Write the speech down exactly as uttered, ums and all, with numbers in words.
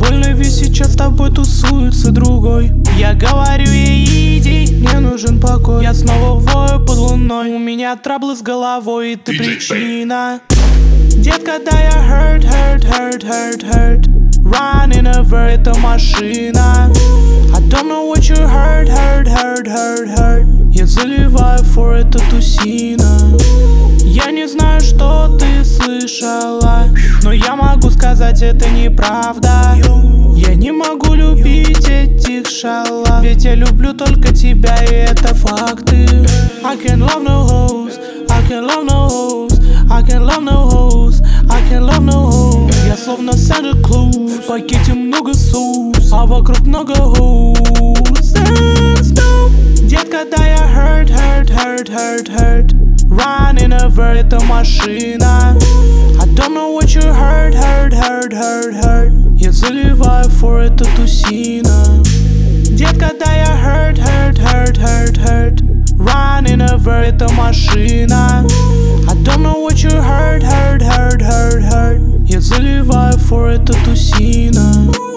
больно, ведь сейчас с тобой тусуется другой. Я говорю ей иди, мне нужен покой. Я снова вою под луной, у меня траблы с головой, и ты причина. Детка, да я hurt, hurt, hurt, hurt, hurt. Running over, это машина. I don't know what you hurt, hurt, hurt, hurt, hurt. Я заливаю for это тусина. Я не знаю, что ты слышала, но я могу сказать, это неправда. Я не могу любить этих шалав, ведь я люблю только тебя, и это факты. I can't love no hoes, I can't love no hoes, I can't love no hoes, I can't love no hoes. Я словно Санта Клаус, в пакете много соус, а вокруг много hoes. Детка, да я hurt, hurt, hurt, hurt, hurt. Running over, это машина. I don't know what you hurt, hurt, hurt, hurt, hurt. Я заливаю for это тусина. Детка, да я hurt, hurt, hurt, hurt, hurt. Running over, это машина. I don't know what you hurt, hurt, hurt, hurt, hurt. Я заливаю for это тусина.